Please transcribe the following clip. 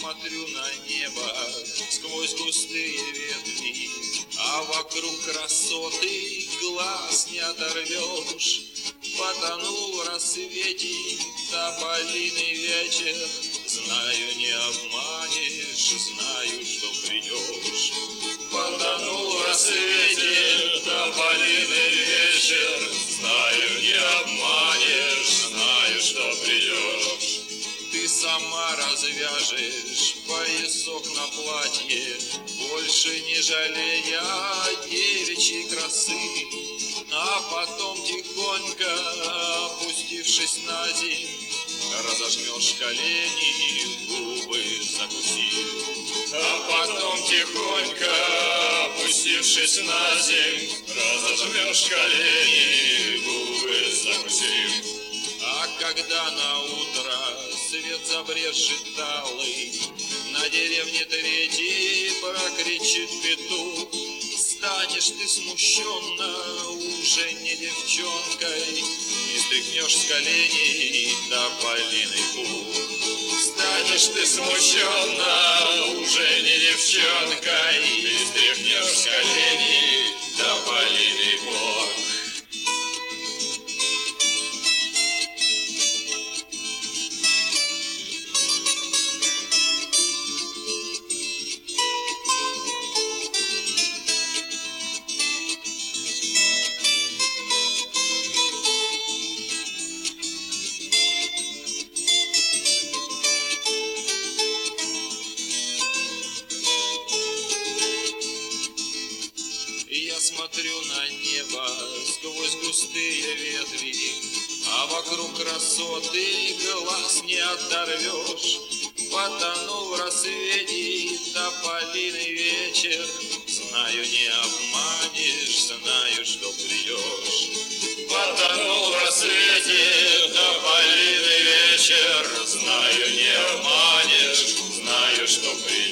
смотрю на небо сквозь густые ветви, а вокруг красоты глаз не оторвешь. Потонул в рассвете тополиный вечер, знаю, не обманешь, знаю, что придешь. Потонул в рассвете тополиный вечер, знаю, не обманешь, знаю, что придешь. Ты сама развяжешь поясок на платье, больше не жалея девичьей красы, а потом тихонько, опустившись на земь, разожмешь колени, губы закусив. А потом тихонько, опустившись на земь, разожмешь колени, губы закусив. А когда на утро свет забрежет талый, на деревне третьей прокричит петух, станешь ты смущенно уже не девчонкой и стряхнешь с коленей тополиный пух. Станешь ты смущенно уже не девчонкой и стряхнешь с коленей тополиный пух. Я смотрю на небо сквозь густые ветви, а вокруг красоты глаз не оторвешь. Потонул в рассвете тополиный вечер, знаю, не обманешь, знаю, что придешь. Потонул в рассвете тополиный вечер, знаю, не обманешь, знаю, что придешь.